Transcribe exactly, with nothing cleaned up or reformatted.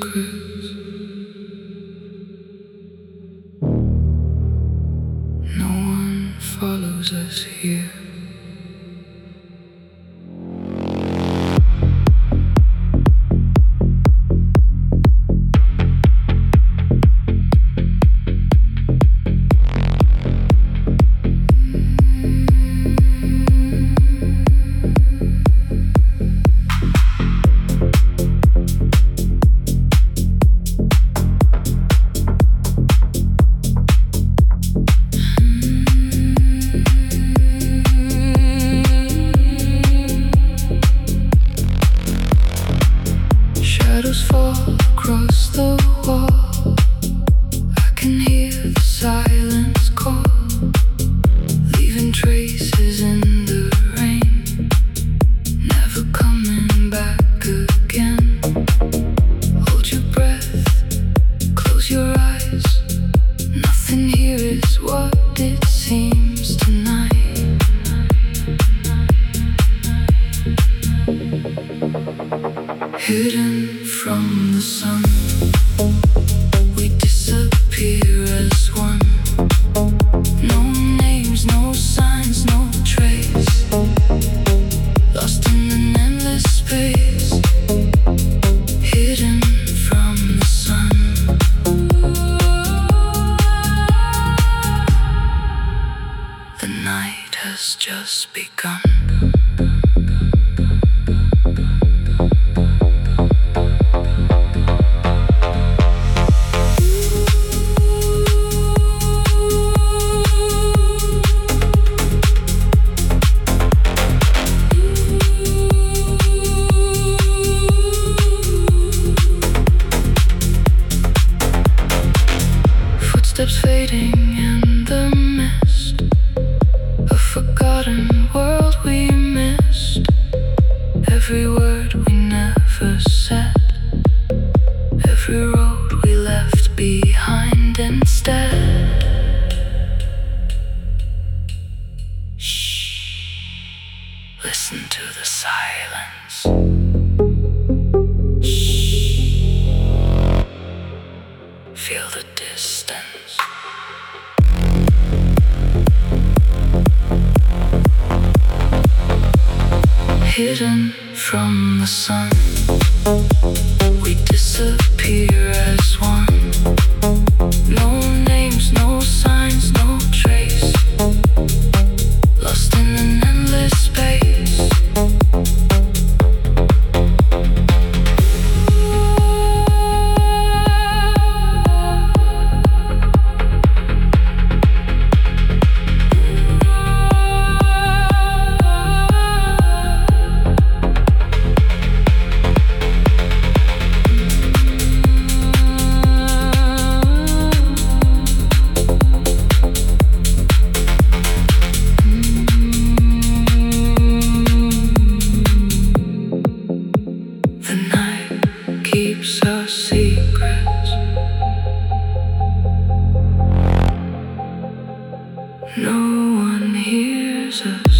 secrets. No one follows us here. Shadows fall across the wall. I can hear the silence call, leaving traces in the rain, never coming back again. Hold your breath, close your eyes. Nothing here is what it seems tonight. Hidden from the sun, we disappear as one. No names, no signs, no trace, lost in an endless space. Hidden from the sun. The night has just begun. Footsteps fading in the mist, a forgotten world we missed. Every word we never said, every road we left behind instead. Shh, listen to the silence. Shh, feel the distance. Hidden from the sun, we disappear as one. No names, no signs, no trace, lost in an endless space. Keeps our secrets. No one hears us.